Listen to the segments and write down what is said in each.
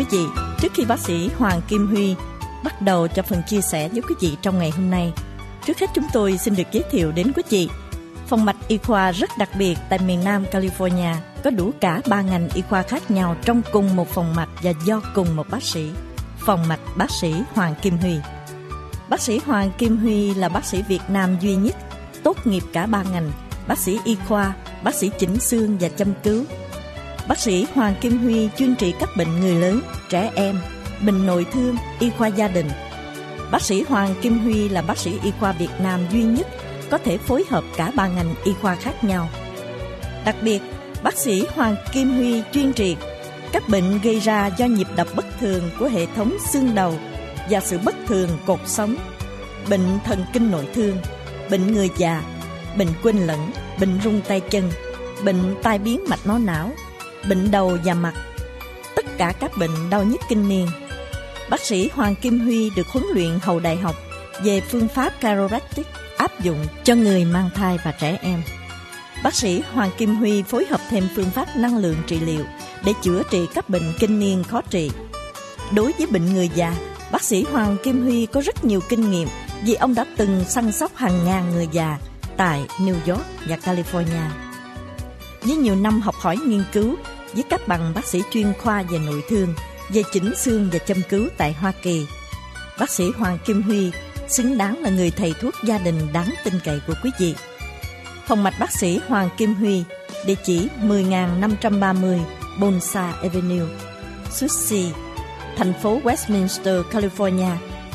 quý vị, trước khi bác sĩ Hoàng Kim Huy bắt đầu cho phần chia sẻ với quý vị trong ngày hôm nay, trước hết chúng tôi xin được giới thiệu đến quý vị phòng mạch y khoa rất đặc biệt tại miền Nam California, có đủ cả 3 ngành y khoa khác nhau trong cùng một phòng mạch và do cùng một bác sĩ. Phòng mạch bác sĩ Hoàng Kim Huy. Bác sĩ Hoàng Kim Huy là bác sĩ Việt Nam duy nhất tốt nghiệp cả 3 ngành: bác sĩ y khoa, bác sĩ chỉnh xương và châm cứu. Bác sĩ Hoàng Kim Huy chuyên trị các bệnh người lớn, trẻ em, bệnh nội thương, y khoa gia đình. Bác sĩ Hoàng Kim Huy là bác sĩ y khoa Việt Nam duy nhất có thể phối hợp cả 3 ngành y khoa khác nhau. Đặc biệt, bác sĩ Hoàng Kim Huy chuyên trị các bệnh gây ra do nhịp đập bất thường của hệ thống xương đầu và sự bất thường cột sống, bệnh thần kinh nội thương, bệnh người già, bệnh quên lẫn, bệnh rung tay chân, bệnh tai biến mạch máu não, bệnh đầu và mặt, tất cả các bệnh đau nhức kinh niên. Bác sĩ Hoàng Kim Huy được huấn luyện hậu đại học về phương pháp chiropractic áp dụng cho người mang thai và trẻ em. Bác sĩ Hoàng Kim Huy phối hợp thêm phương pháp năng lượng trị liệu để chữa trị các bệnh kinh niên khó trị. Đối với bệnh người già, bác sĩ Hoàng Kim Huy có rất nhiều kinh nghiệm vì ông đã từng săn sóc hàng ngàn người già tại New York và California. Với nhiều năm học hỏi nghiên cứu với các bằng bác sĩ chuyên khoa về nội thương, về chỉnh xương và châm cứu tại Hoa Kỳ, bác sĩ Hoàng Kim Huy xứng đáng là người thầy thuốc gia đình đáng tin cậy của quý vị. Phòng mạch bác sĩ Hoàng Kim Huy, địa chỉ 10.530 Bonsai Avenue, Suite C, thành phố Westminster, California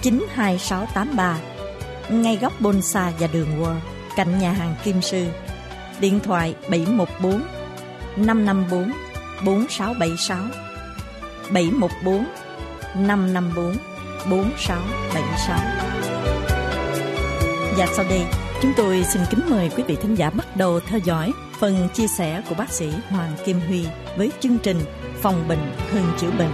92683, ngay góc Bonsai và đường Wall, cạnh nhà hàng Kim Sư. Điện thoại 714 554 4676, 714 554 4676. Và sau đây, chúng tôi xin kính mời quý vị thính giả bắt đầu theo dõi phần chia sẻ của bác sĩ Hoàng Kim Huy với chương trình Phòng bệnh hơn chữa bệnh.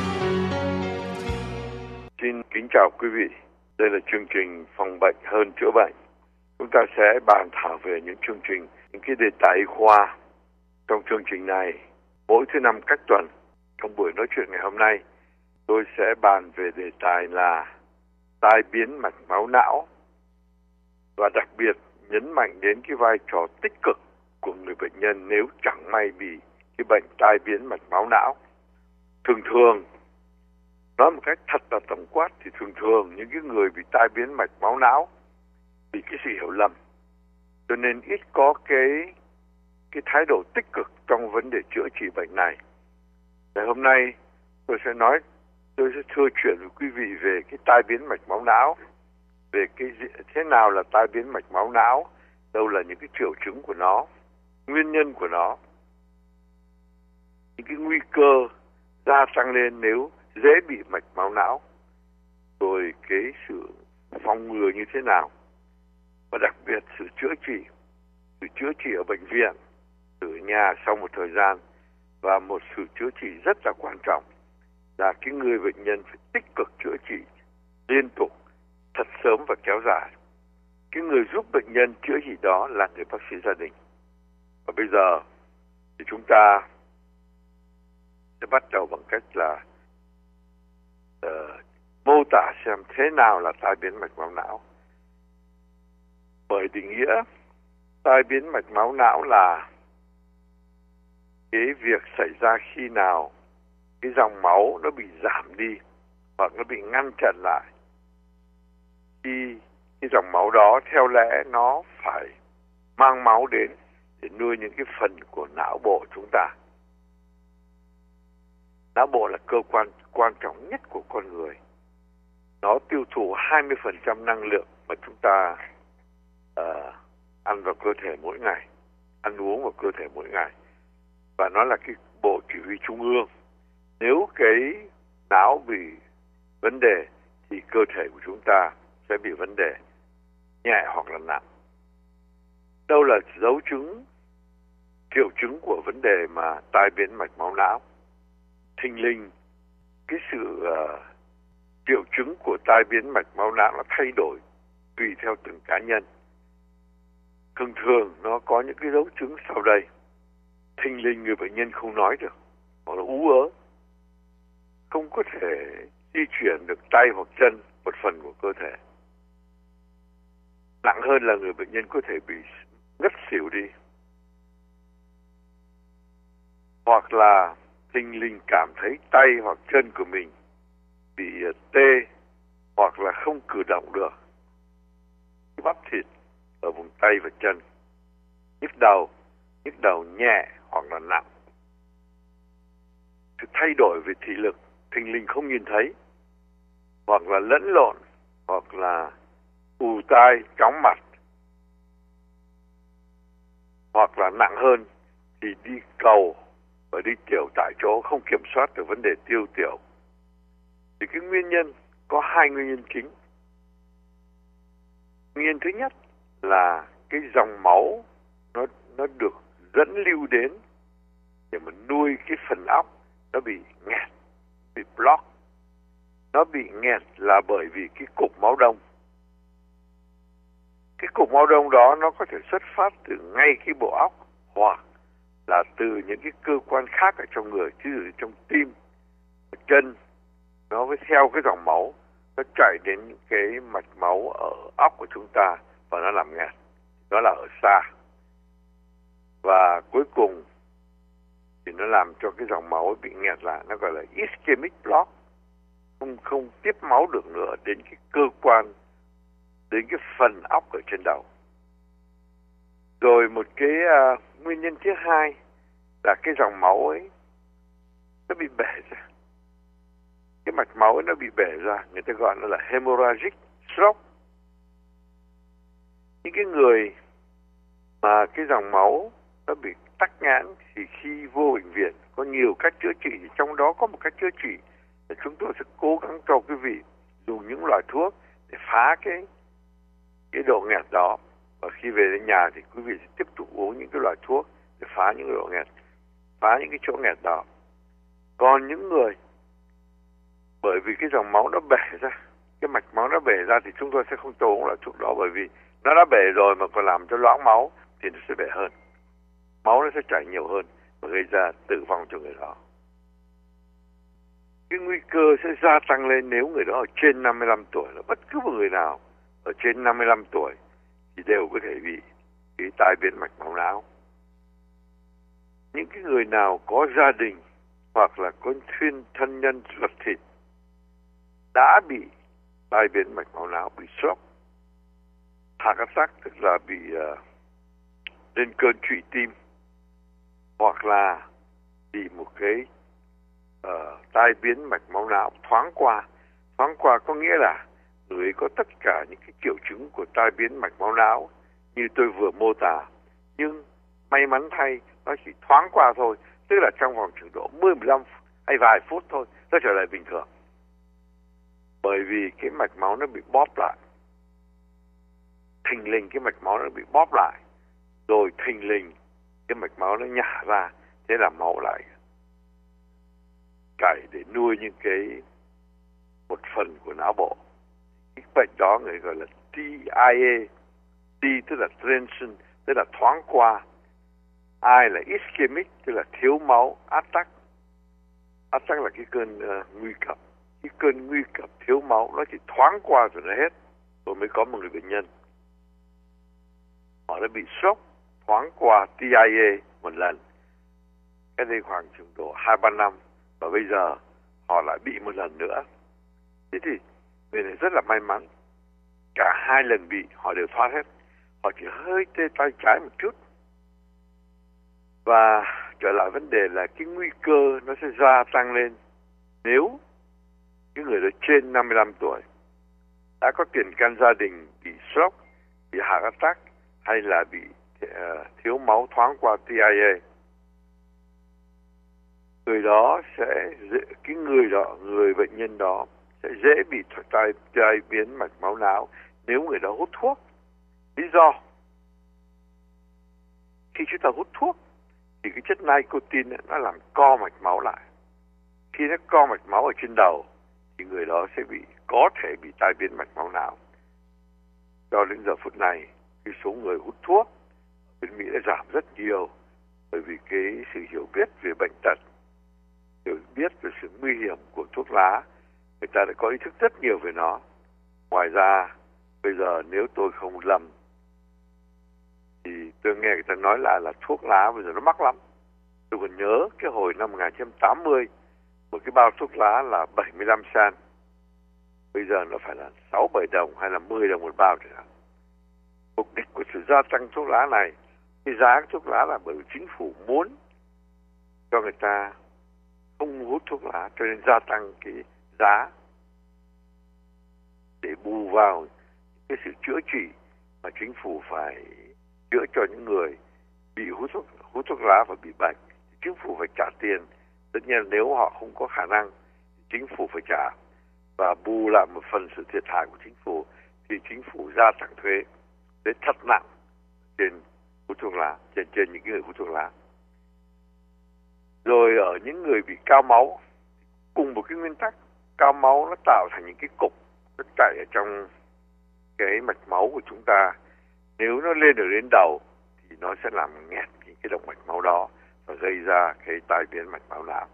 Xin kính chào quý vị. Đây là chương trình Phòng bệnh hơn chữa bệnh. Chúng ta sẽ bàn thảo về những chương trình, những cái đề tài y khoa. Trong chương trình này, mỗi thứ năm cách tuần, trong buổi nói chuyện ngày hôm nay, tôi sẽ bàn về đề tài là tai biến mạch máu não, và đặc biệt nhấn mạnh đến cái vai trò tích cực của người bệnh nhân nếu chẳng may bị cái bệnh tai biến mạch máu não. Thường nói một cách thật là tổng quát thì thường những cái người bị tai biến mạch máu não bị cái sự hiểu lầm, cho nên ít có cái thái độ tích cực trong vấn đề chữa trị bệnh này. Ngày hôm nay tôi sẽ thưa chuyện với quý vị về cái tai biến mạch máu não, về cái thế nào là tai biến mạch máu não, đâu là những cái triệu chứng của nó, nguyên nhân của nó, những cái nguy cơ gia tăng lên nếu dễ bị mạch máu não, rồi cái sự phòng ngừa như thế nào, và đặc biệt sự chữa trị ở bệnh viện, ở nhà sau một thời gian, và một sự chữa trị rất là quan trọng là cái người bệnh nhân phải tích cực chữa trị liên tục, thật sớm và kéo dài. Cái người giúp bệnh nhân chữa trị đó là người bác sĩ gia đình. Và bây giờ thì chúng ta sẽ bắt đầu bằng cách là mô tả xem thế nào là tai biến mạch máu não. Bởi định nghĩa tai biến mạch máu não là cái việc xảy ra khi nào cái dòng máu nó bị giảm đi hoặc nó bị ngăn chặn lại, khi cái dòng máu đó theo lẽ nó phải mang máu đến để nuôi những cái phần của não bộ chúng ta. Não bộ là cơ quan quan trọng nhất của con người. Nó tiêu thụ 20% năng lượng mà chúng ta ăn vào cơ thể mỗi ngày, ăn uống vào cơ thể mỗi ngày. Và nó là cái bộ chỉ huy trung ương. Nếu cái não bị vấn đề thì cơ thể của chúng ta sẽ bị vấn đề nhẹ hoặc là nặng. Đâu là triệu chứng của vấn đề mà tai biến mạch máu não? Thình lình cái sự triệu chứng của tai biến mạch máu não nó thay đổi tùy theo từng cá nhân. Thường nó có những cái dấu chứng sau đây. Thình lình người bệnh nhân không nói được, hoặc là ú ớ. không có thể di chuyển được tay hoặc chân, một phần của cơ thể. Nặng hơn là người bệnh nhân có thể bị ngất xỉu đi, hoặc là thình lình cảm thấy tay hoặc chân của mình bị tê, hoặc là không cử động được, bắp thịt ở vùng tay và chân, nhức đầu nhẹ hoặc là nặng. Sự thay đổi về thị lực thình lình không nhìn thấy, hoặc là lẫn lộn, hoặc là ù tai, chóng mặt, hoặc là nặng hơn thì đi cầu và đi tiểu tại chỗ, không kiểm soát được vấn đề tiêu tiểu. Thì cái nguyên nhân có hai nguyên nhân chính. Nguyên nhân thứ nhất là cái dòng máu nó được dẫn lưu đến để mà nuôi cái phần óc, nó bị nghẹt, bị block. Nó bị nghẹt là bởi vì cái cục máu đông. Cái cục máu đông đó nó có thể xuất phát từ ngay cái bộ óc, hoặc là từ những cái cơ quan khác ở trong người, ví dụ trong tim, chân. Nó mới theo cái dòng máu, nó chảy đến những cái mạch máu ở óc của chúng ta và nó làm nghẹt. Nó là ở xa. Và cuối cùng thì nó làm cho cái dòng máu bị nghẹt lại, nó gọi là ischemic block. Không tiếp máu được nữa đến cái cơ quan, đến cái phần óc ở trên đầu. Rồi một cái nguyên nhân thứ hai là cái dòng máu ấy nó bị bể ra. Cái mạch máu ấy nó bị bể ra, người ta gọi nó là hemorrhagic stroke. Những cái người mà cái dòng máu nó bị tắc nghẽn thì khi vô bệnh viện có nhiều cách chữa trị, trong đó có một cách chữa trị là chúng tôi sẽ cố gắng cho quý vị dùng những loại thuốc để phá cái độ nghẹt đó, và khi về đến nhà thì quý vị sẽ tiếp tục uống những cái loại thuốc để phá những cái độ nghẹt, phá những cái chỗ nghẹt đó. Còn những người bởi vì cái dòng máu nó bể ra, cái mạch máu nó bể ra thì chúng tôi sẽ không cho uống loại thuốc đó, bởi vì nó đã bể rồi mà còn làm cho loãng máu thì nó sẽ bể hơn, máu nó sẽ chảy nhiều hơn và gây ra tử vong cho người đó. Cái nguy cơ sẽ gia tăng lên nếu người đó ở trên 55 tuổi. Là bất cứ một người nào ở trên 55 tuổi thì đều có thể bị cái tai biến mạch máu não. Những cái người nào có gia đình hoặc là có thân nhân ruột thịt đã bị tai biến mạch máu não, bị stroke, heart attack, tức là bị lên cơn trụy tim, hoặc là bị một cái tai biến mạch máu não thoáng qua. Thoáng qua có nghĩa là người có tất cả những cái triệu chứng của tai biến mạch máu não như tôi vừa mô tả, nhưng may mắn thay nó chỉ thoáng qua thôi, tức là trong vòng chừng độ 10-15 hay vài phút thôi, nó trở lại bình thường. Bởi vì cái mạch máu nó bị bóp lại, thình lình cái mạch máu nó bị bóp lại, rồi thình lình cái mạch máu nó nhả ra, thế là máu lại chảy để nuôi những cái một phần của não bộ. Cái bệnh đó người gọi là TIA, T tức là transient, tức là thoáng qua, I là ischemic, tức là thiếu máu, attack. Attack là cái cơn nguy cấp. Cái cơn nguy cấp thiếu máu nó chỉ thoáng qua rồi nó hết, rồi mới có một người bệnh nhân họ đã bị sốc thoáng qua TIA một lần, cái đây khoảng chừng độ 2-3 năm, và bây giờ họ lại bị một lần nữa. Thế thì người này rất là may mắn, cả hai lần bị họ đều thoát hết, họ chỉ hơi tê tay trái một chút. Và trở lại vấn đề là cái nguy cơ nó sẽ gia tăng lên nếu cái người đó trên 55 tuổi đã có tiền căn gia đình bị stroke, bị heart attack hay là bị thiếu máu thoáng qua TIA. Người đó sẽ người bệnh nhân đó sẽ dễ bị tai biến mạch máu não nếu người đó hút thuốc. Lý do khi chúng ta hút thuốc thì cái chất nicotine nó làm co mạch máu lại. Khi nó co mạch máu ở trên đầu thì người đó sẽ có thể bị tai biến mạch máu não. Cho đến giờ phút này, cái số người hút thuốc ở bên Mỹ đã giảm rất nhiều, bởi vì cái sự hiểu biết về bệnh tật hiểu biết về sự nguy hiểm của thuốc lá, người ta đã có ý thức rất nhiều về nó. Ngoài ra, bây giờ nếu tôi không lầm, thì tôi nghe người ta nói lại là thuốc lá bây giờ nó mắc lắm. Tôi còn nhớ cái hồi năm 1980, một cái bao thuốc lá là 75 cent. Bây giờ nó phải là 6-7 đồng hay là 10 đồng một bao chẳng hạn. Mục đích của sự gia tăng thuốc lá này, cái giá thuốc lá là bởi vì chính phủ muốn cho người ta không hút thuốc lá, cho nên gia tăng cái giá để bù vào cái sự chữa trị mà chính phủ phải chữa cho những người bị hút thuốc lá và bị bệnh. Chính phủ phải trả tiền. Tất nhiên nếu họ không có khả năng, chính phủ phải trả, và bù lại một phần sự thiệt hại của chính phủ thì chính phủ gia tăng thuế thật nặng trên hút thuốc lá, trên những người hút thuốc lá. Rồi ở những người bị cao máu, cùng một cái nguyên tắc, cao máu nó tạo thành những cái cục nó chạy ở trong cái mạch máu của chúng ta. Nếu nó lên ở đến đầu thì nó sẽ làm nghẹt cái động mạch máu đó và gây ra cái tai biến mạch máu não.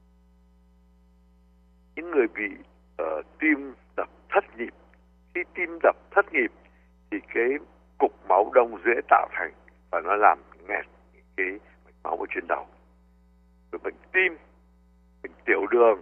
Những người bị tim đập thất nhịp, khi tim đập thất nhịp thì cái cục máu đông dễ tạo thành và nó làm nghẹt cái mạch máu ở trên đầu. Rồi bệnh tim, bệnh tiểu đường,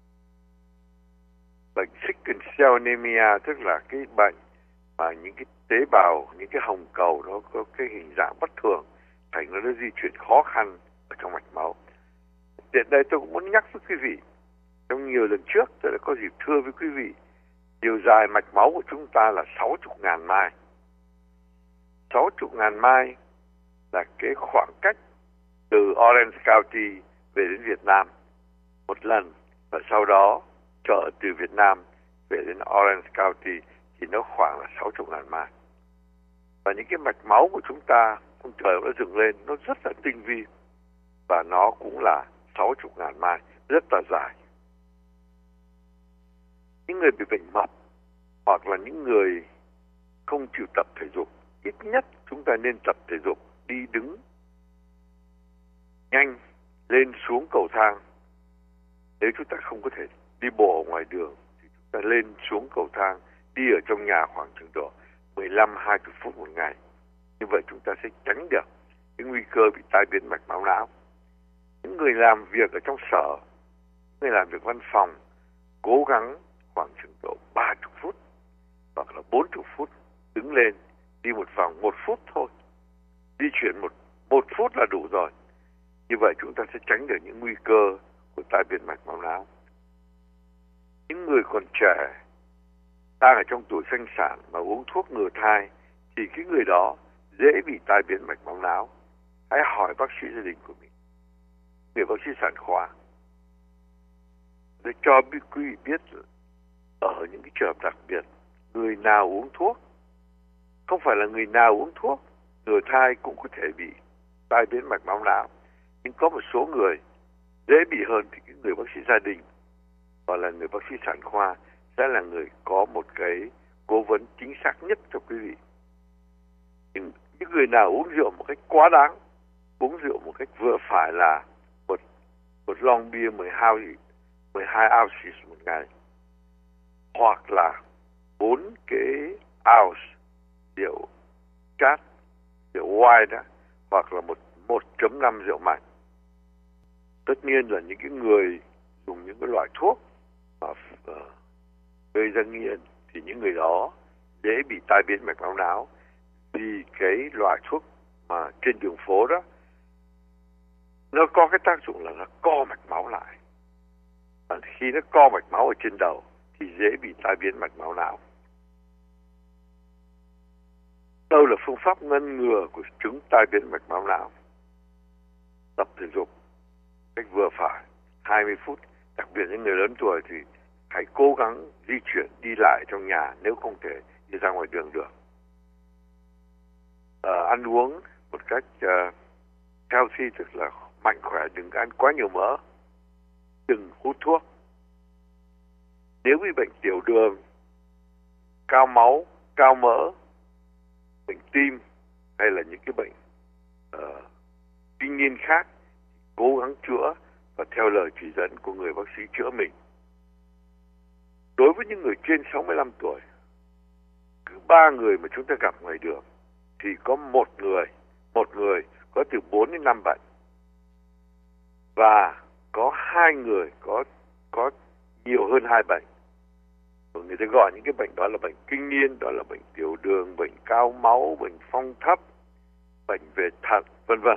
bệnh sickle cell anemia, tức là cái bệnh mà những cái tế bào, những cái hồng cầu nó có cái hình dạng bất thường, thành nó di chuyển khó khăn ở trong mạch máu. Hiện đây tôi cũng muốn nhắc với quý vị, trong nhiều lần trước tôi đã có dịp thưa với quý vị, chiều dài mạch máu của chúng ta là 60.000 mai. 60.000 mai là cái khoảng cách từ Orange County về đến Việt Nam một lần, và sau đó trở từ Việt Nam về đến Orange County thì nó khoảng là 60.000 mai. Và những cái mạch máu của chúng ta, ông trời đã dựng lên, nó rất là tinh vi, và nó cũng là 60.000 mai, rất là dài. Những người bị bệnh mập hoặc là những người không chịu tập thể dục, ít nhất chúng ta nên tập thể dục, đi đứng nhanh, lên xuống cầu thang. Nếu chúng ta không có thể đi bộ ở ngoài đường thì chúng ta lên xuống cầu thang, đi ở trong nhà khoảng chừng độ 15-20 phút một ngày. Như vậy chúng ta sẽ tránh được cái nguy cơ bị tai biến mạch máu não. Những người làm việc ở trong sở, người làm việc văn phòng, cố gắng khoảng chừng độ 30 phút hoặc là 40 phút đứng lên, đi một vòng 1 phút thôi. Di chuyển một phút là đủ rồi. Như vậy chúng ta sẽ tránh được những nguy cơ của tai biến mạch máu não. Những người còn trẻ đang ở trong tuổi sinh sản mà uống thuốc ngừa thai thì cái người đó dễ bị tai biến mạch máu não. Hãy hỏi bác sĩ gia đình của mình, người bác sĩ sản khoa, để cho quý vị biết ở những cái trường hợp đặc biệt, người nào uống thuốc, không phải là người nào uống thuốc ngừa thai cũng có thể bị tai biến mạch máu não. Nhưng có một số người dễ bị hơn thì cái người bác sĩ gia đình hoặc là người bác sĩ sản khoa sẽ là người có một cái cố vấn chính xác nhất cho quý vị. Những người nào uống rượu một cách quá đáng, uống rượu một cách vừa phải là một lon bia 12 ounces một ngày, hoặc là 4 cái ounce rượu cát, rượu white đó, hoặc là 1.5 rượu mạnh. Tất nhiên là những cái người dùng những cái loại thuốc mà gây ra nghiện thì những người đó dễ bị tai biến mạch máu não, vì cái loại thuốc mà trên đường phố đó nó có cái tác dụng là nó co mạch máu lại. Và khi nó co mạch máu ở trên đầu thì dễ bị tai biến mạch máu não. Đâu là phương pháp ngăn ngừa của chứng tai biến mạch máu não? Tập thể dục cách vừa phải 20 phút, đặc biệt những người lớn tuổi thì hãy cố gắng di chuyển đi lại trong nhà nếu không thể đi ra ngoài đường được. Ăn uống một cách healthy, tức là mạnh khỏe, đừng ăn quá nhiều mỡ, đừng hút thuốc. Nếu bị bệnh tiểu đường, cao máu, cao mỡ, bệnh tim hay là những cái bệnh kinh niên khác, cố gắng chữa và theo lời chỉ dẫn của người bác sĩ chữa mình. Đối với những người trên 65 tuổi, cứ 3 người mà chúng ta gặp ngoài đường thì có một người có từ 4 đến 5 bệnh, và có 2 người có nhiều hơn 2 bệnh. Người ta gọi những cái bệnh đó là bệnh kinh niên, đó là bệnh tiểu đường, bệnh cao máu, bệnh phong thấp, bệnh về thận, vân vân.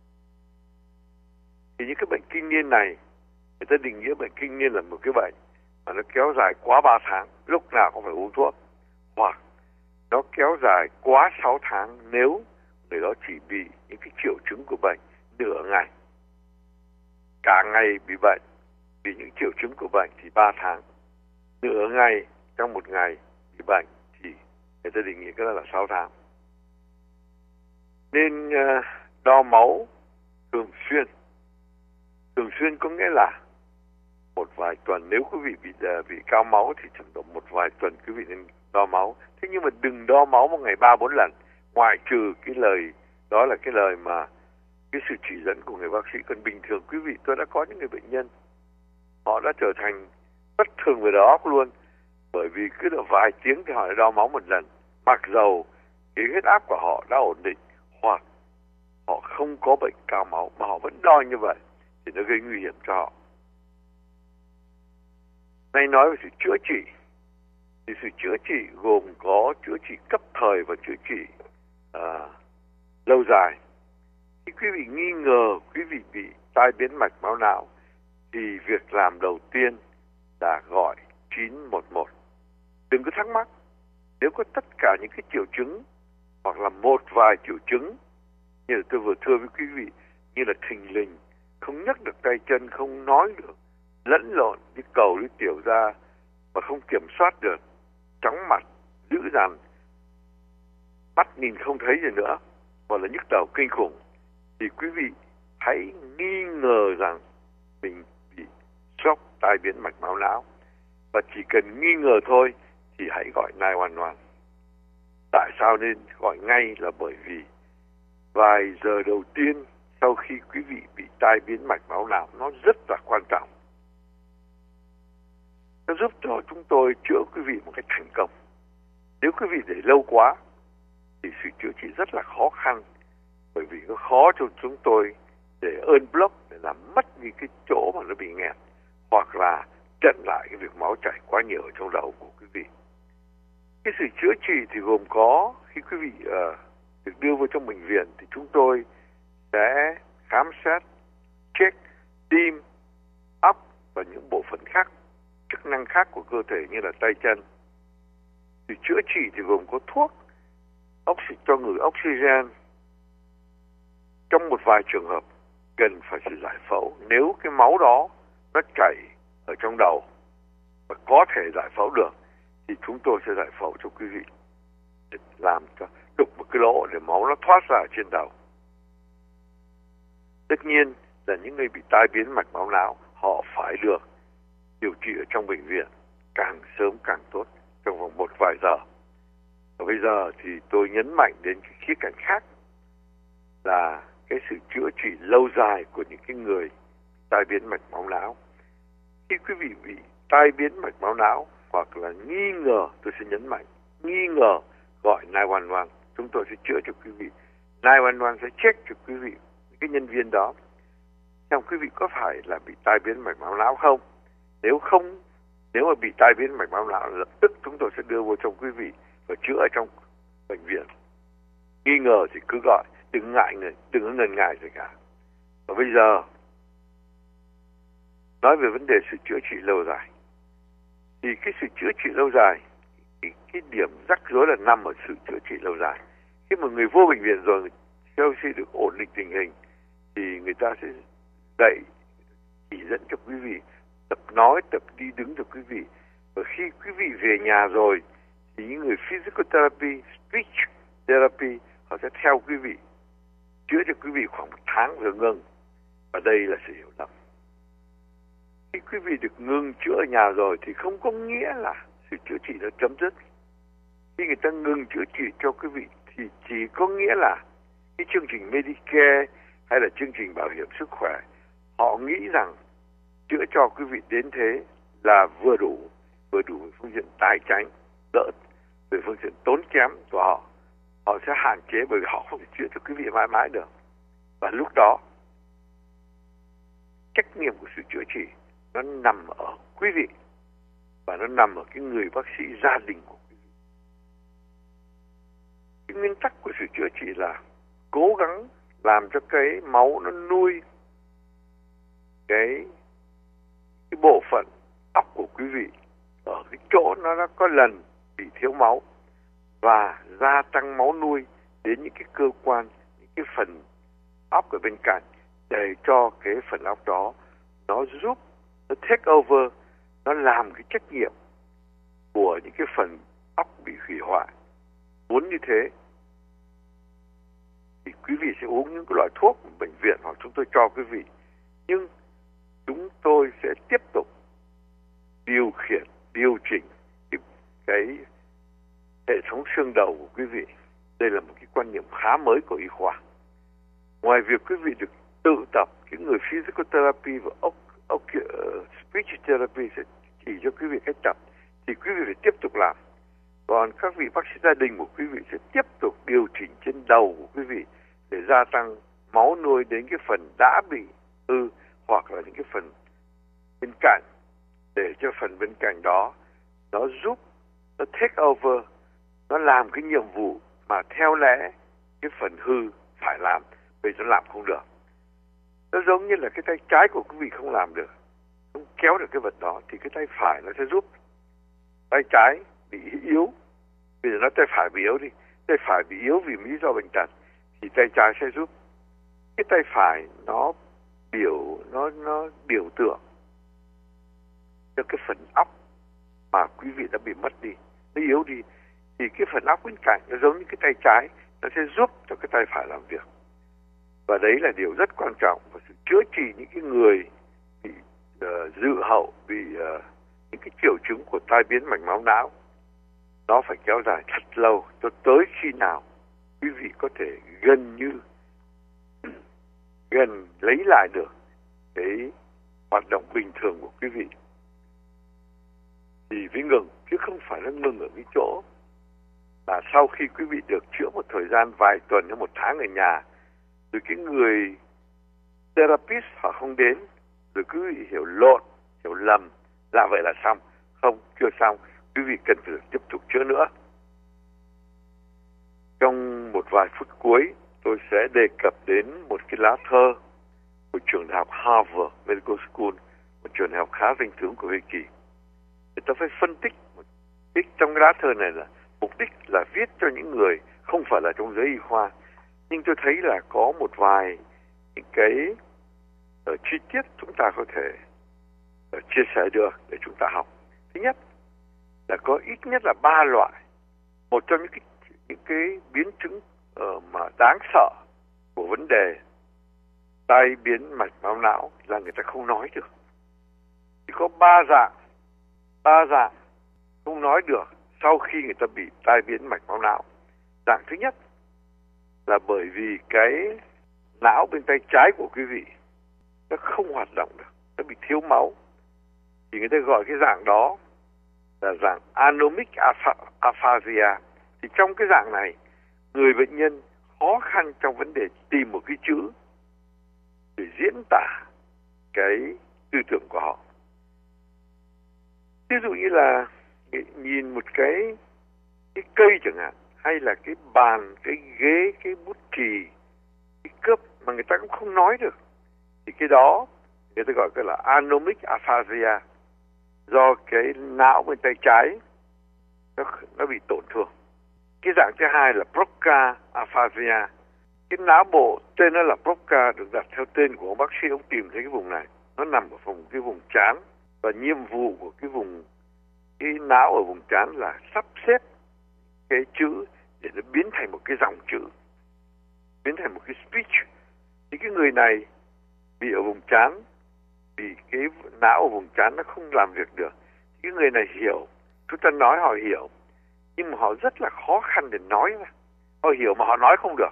Thì những cái bệnh kinh niên này, người ta định nghĩa bệnh kinh niên là một cái bệnh mà nó kéo dài quá 3 tháng, lúc nào cũng phải uống thuốc, hoặc nó kéo dài quá 6 tháng nếu người đó chỉ bị những cái triệu chứng của bệnh nửa ngày. Cả ngày bị bệnh, vì những triệu chứng của bệnh thì 3 tháng. Nửa ngày trong một ngày bị bệnh thì người ta định nghĩa cái đó là 6 tháng. Nên đo máu thường xuyên có nghĩa là một vài tuần. Nếu quý vị bị cao máu thì chẳng độ một vài tuần quý vị nên đo máu. Thế nhưng mà đừng đo máu một ngày 3-4 lần, ngoại trừ cái lời đó là cái lời mà cái sự chỉ dẫn của người bác sĩ. Còn bình thường quý vị, tôi đã có những người bệnh nhân họ đã trở thành bất thường về đầu óc luôn, bởi vì cứ được vài tiếng thì họ lại đo máu một lần, mặc dầu cái huyết áp của họ đã ổn định hoặc họ không có bệnh cao máu mà họ vẫn đo như vậy thì nó gây nguy hiểm cho họ. Nay nói về sự chữa trị thì sự chữa trị gồm có chữa trị cấp thời và chữa trị lâu dài. Khi quý vị nghi ngờ quý vị bị tai biến mạch máu não thì việc làm đầu tiên là gọi 911. Đừng có thắc mắc. Nếu có tất cả những cái triệu chứng hoặc là một vài triệu chứng như là tôi vừa thưa với quý vị, như là thình lình, không nhấc được tay chân, không nói được, lẫn lộn, đi cầu đi tiểu ra mà không kiểm soát được, chóng mặt, dữ dằn, mắt nhìn không thấy gì nữa, hoặc là nhức đầu kinh khủng, thì quý vị hãy nghi ngờ rằng mình bị stroke, tai biến mạch máu não, và chỉ cần nghi ngờ thôi thì hãy gọi 911. Tại sao nên gọi ngay? Là bởi vì vài giờ đầu tiên sau khi quý vị bị tai biến mạch máu não nó rất là quan trọng. Nó giúp cho chúng tôi chữa quý vị một cách thành công. Nếu quý vị để lâu quá thì sự chữa trị rất là khó khăn, bởi vì nó khó cho chúng tôi để block, để làm mất những cái chỗ mà nó bị nghẹt, hoặc là chặn lại cái việc máu chảy quá nhiều ở trong đầu của quý vị. Cái sự chữa trị thì gồm có, khi quý vị được đưa vào trong bệnh viện thì chúng tôi sẽ khám xét, check tim, óc và những bộ phận khác, chức năng khác của cơ thể như là tay chân. Thì chữa trị thì gồm có thuốc cho người oxygen. Trong một vài trường hợp cần phải sự giải phẫu, nếu cái máu đó nó chảy ở trong đầu và có thể giải phẫu được thì chúng tôi sẽ giải phẫu cho quý vị, để làm cho đục một cái lỗ để máu nó thoát ra trên đầu. Tất nhiên là những người bị tai biến mạch máu não họ phải được điều trị ở trong bệnh viện càng sớm càng tốt, trong vòng một vài giờ. Và bây giờ thì tôi nhấn mạnh đến cái khía cạnh khác là cái sự chữa trị lâu dài của những cái người tai biến mạch máu não. Khi quý vị bị tai biến mạch máu não hoặc là nghi ngờ, tôi sẽ nhấn mạnh, nghi ngờ, gọi 911, chúng tôi sẽ chữa cho quý vị. 911 sẽ check cho quý vị, cái nhân viên đó, xem quý vị có phải là bị tai biến mạch máu não không. Nếu mà bị tai biến mạch máu não, lập tức chúng tôi sẽ đưa vào trong quý vị và chữa ở trong bệnh viện. Nghi ngờ thì cứ gọi, đừng có ngần ngại gì cả. Và bây giờ nói về vấn đề sự chữa trị lâu dài, thì cái sự chữa trị lâu dài, cái điểm rắc rối là nằm ở sự chữa trị lâu dài. Khi mà người vô bệnh viện rồi, sau khi được ổn định tình hình, thì người ta sẽ dạy, chỉ dẫn cho quý vị, tập nói, tập đi đứng cho quý vị. Và khi quý vị về nhà rồi thì những người physical therapy, speech therapy, họ sẽ theo quý vị, chữa cho quý vị khoảng 1 tháng rồi ngừng. Và đây là sự hiểu lầm. Khi quý vị được ngừng chữa ở nhà rồi thì không có nghĩa là sự chữa trị đã chấm dứt. Khi người ta ngừng chữa trị cho quý vị thì chỉ có nghĩa là cái chương trình Medicare hay là chương trình bảo hiểm sức khỏe, họ nghĩ rằng chữa cho quý vị đến thế là vừa đủ về phương diện tài chính, đỡ về phương diện tốn kém của họ. Họ sẽ hạn chế bởi vì họ không thể chữa cho quý vị mãi mãi được. Và lúc đó trách nhiệm của sự chữa trị nó nằm ở quý vị và nó nằm ở cái người bác sĩ gia đình của quý vị. Cái nguyên tắc của sự chữa trị là cố gắng làm cho cái máu nó nuôi cái bộ phận óc của quý vị ở cái chỗ nó đã có lần bị thiếu máu và gia tăng máu nuôi đến những cái cơ quan, những cái phần óc ở bên cạnh để cho cái phần óc đó nó giúp, nó take over, nó làm cái trách nhiệm của những cái phần óc bị hủy hoại. Muốn như thế thì quý vị sẽ uống những cái loại thuốc của bệnh viện hoặc chúng tôi cho quý vị. Nhưng chúng tôi sẽ tiếp tục điều khiển, điều chỉnh cái hệ thống xương đầu của quý vị. Đây là một cái quan niệm khá mới của y khoa. Ngoài việc quý vị được tự tập, cái người physical therapy và speech therapy sẽ chỉ cho quý vị cách tập, thì quý vị phải tiếp tục làm. Còn các vị bác sĩ gia đình của quý vị sẽ tiếp tục điều chỉnh trên đầu của quý vị để gia tăng máu nuôi đến cái phần đã bị hư hoặc là những cái phần bên cạnh, để cho phần bên cạnh đó nó giúp, nó take over, nó làm cái nhiệm vụ mà theo lẽ cái phần hư phải làm, vì nó làm không được. Nó giống như là cái tay trái của quý vị không làm được, không kéo được cái vật đó, thì cái tay phải nó sẽ giúp. Tay trái bị yếu, bây giờ nó tay phải bị yếu đi, tay phải bị yếu vì lý do bệnh tật, thì tay trái sẽ giúp. Cái tay phải nó biểu tượng cho cái phần óc mà quý vị đã bị mất đi, nó yếu đi, thì cái phần óc bên cạnh nó giống như cái tay trái, nó sẽ giúp cho cái tay phải làm việc. Và đấy là điều rất quan trọng. Và sự chữa trị những cái người bị dự hậu, bị những cái triệu chứng của tai biến mạch máu não, nó phải kéo dài thật lâu cho tới khi nào quý vị có thể gần lấy lại được cái hoạt động bình thường của quý vị. Thì mới ngừng, chứ không phải là ngừng ở cái chỗ là sau khi quý vị được chữa một thời gian vài tuần hay một tháng ở nhà, rồi cái người therapist họ không đến, rồi quý vị hiểu lộn, hiểu lầm là vậy là xong. Không, chưa xong, quý vị cần phải tiếp tục chữa nữa. Trong một vài phút cuối, tôi sẽ đề cập đến một cái lá thơ của trường đại học Harvard Medical School, một trường đại học khá danh tiếng của Hoa Kỳ. Người ta phải phân tích một tích trong cái lá thơ này là mục đích là viết cho những người không phải là trong giới y khoa, nhưng tôi thấy là có một vài những cái chi tiết chúng ta có thể chia sẻ được để chúng ta học. Thứ nhất là có ít nhất là 3 loại. Một trong những cái biến chứng mà đáng sợ của vấn đề tai biến mạch máu não là người ta không nói được. Chỉ có 3 dạng không nói được sau khi người ta bị tai biến mạch máu não. Dạng thứ nhất là bởi vì cái não bên tay trái của quý vị nó không hoạt động được, nó bị thiếu máu. Thì người ta gọi cái dạng đó là dạng anomic aphasia. Thì trong cái dạng này, người bệnh nhân khó khăn trong vấn đề tìm một cái chữ để diễn tả cái tư tưởng của họ. Ví dụ như là nhìn một cái cây chẳng hạn, hay là cái bàn, cái ghế, cái bút chì, cái cướp mà người ta cũng không nói được, thì cái đó người ta gọi là anomic aphasia, do cái não bên tay trái nó bị tổn thương. Cái dạng thứ hai là Broca aphasia. Cái não bộ tên nó là Broca, được đặt theo tên của ông bác sĩ. Ông tìm thấy cái vùng này, nó nằm ở cái vùng trán, và nhiệm vụ của cái não ở vùng trán là sắp xếp cái chữ để nó biến thành một cái dòng chữ, biến thành một cái speech. Thì cái người này bị ở vùng trán, bị cái não ở vùng trán nó không làm việc được. Cái người này hiểu, chúng ta nói họ hiểu, nhưng mà họ rất là khó khăn để nói ra. Họ hiểu mà họ nói không được.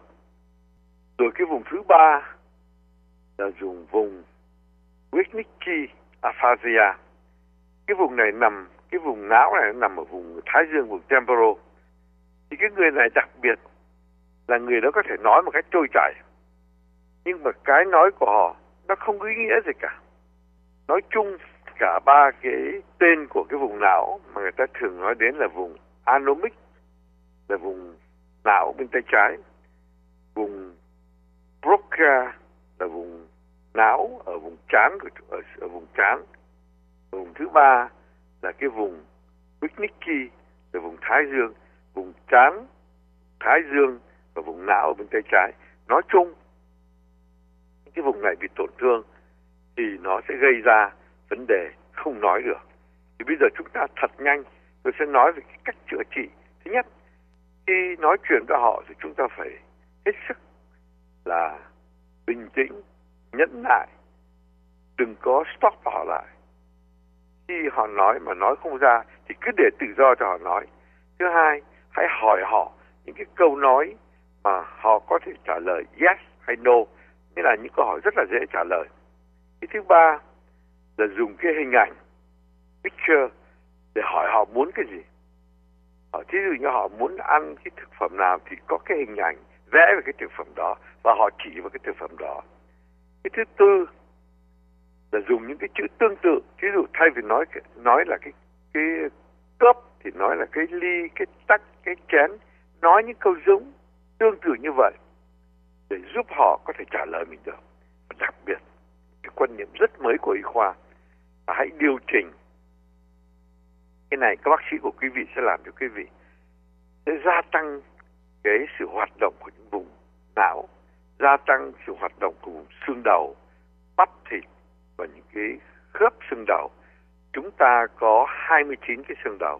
Rồi cái vùng thứ ba là dùng vùng Wernicke aphasia. Cái vùng này cái vùng não này nằm ở vùng thái dương, vùng temporal. Thì cái người này đặc biệt là người đó có thể nói một cách trôi chảy, nhưng mà cái nói của họ nó không có ý nghĩa gì cả. Nói chung cả ba cái tên của cái vùng não mà người ta thường nói đến là vùng anomic, là vùng não bên tay trái, vùng Broca là vùng não ở vùng trán, ở vùng trán. Vùng thứ ba là cái vùng Wernicke là vùng thái dương, vùng trán, thái dương và vùng não ở bên tay trái. Nói chung cái vùng này bị tổn thương thì nó sẽ gây ra vấn đề không nói được. Thì bây giờ chúng ta thật nhanh, tôi sẽ nói về cái cách chữa trị. Thứ nhất, khi nói chuyện với họ thì chúng ta phải hết sức là bình tĩnh, nhẫn nại, đừng có stop họ lại. Khi họ nói mà nói không ra thì cứ để tự do cho họ nói. Thứ hai, hãy hỏi họ những cái câu nói mà họ có thể trả lời yes hay no, nghĩa là những câu hỏi rất là dễ trả lời. Cái thứ ba là dùng cái hình ảnh picture để hỏi họ muốn cái gì. Thí dụ như họ muốn ăn cái thực phẩm nào thì có cái hình ảnh vẽ về cái thực phẩm đó và họ chỉ vào cái thực phẩm đó. Cái thứ tư là dùng những cái chữ tương tự. Ví dụ thay vì nói là cái cốc thì nói là cái ly, cái tách, cái chén. Nói những câu giống tương tự như vậy để giúp họ có thể trả lời mình được. Và đặc biệt, cái quan niệm rất mới của y khoa là hãy điều chỉnh. Cái này các bác sĩ của quý vị sẽ làm cho quý vị, sẽ gia tăng cái sự hoạt động của những vùng não, gia tăng sự hoạt động của vùng xương đầu, bắp thịt và những cái khớp xương đầu. Chúng ta có 29 cái xương đầu,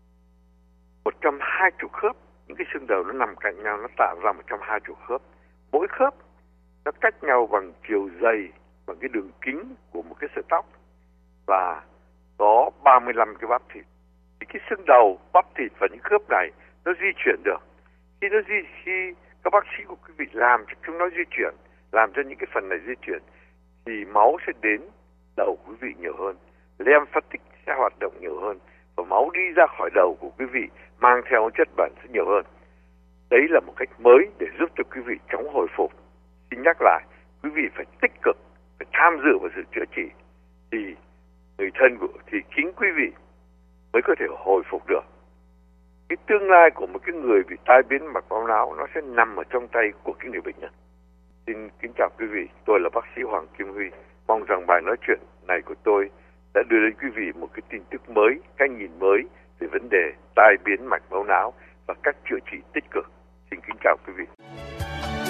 120 khớp. Những cái xương đầu nó nằm cạnh nhau, nó tạo ra 120 khớp. Mỗi khớp nó cách nhau bằng chiều dày, bằng cái đường kính của một cái sợi tóc, và có 35 cái bắp thịt. Thì cái xương đầu, bắp thịt và những khớp này nó di chuyển được. Khi các bác sĩ của quý vị làm cho chúng nó di chuyển, làm cho những cái phần này di chuyển, thì máu sẽ đến đầu quý vị nhiều hơn, lymphatic sẽ hoạt động nhiều hơn, và máu đi ra khỏi đầu của quý vị mang theo chất bẩn sẽ nhiều hơn. Đấy là một cách mới để giúp cho quý vị chóng hồi phục. Xin nhắc lại, quý vị phải tích cực, phải tham dự vào sự chữa trị, thì người thân thì chính quý vị mới có thể hồi phục được. Cái tương lai của một cái người bị tai biến mạch máu não nó sẽ nằm ở trong tay của cái người bệnh nhân. Xin kính chào quý vị, tôi là bác sĩ Hoàng Kim Huy. Mong rằng bài nói chuyện này của tôi đã đưa đến quý vị một cái tin tức mới, cái nhìn mới về vấn đề tai biến mạch máu não và cách chữa trị tích cực. Xin kính chào quý vị.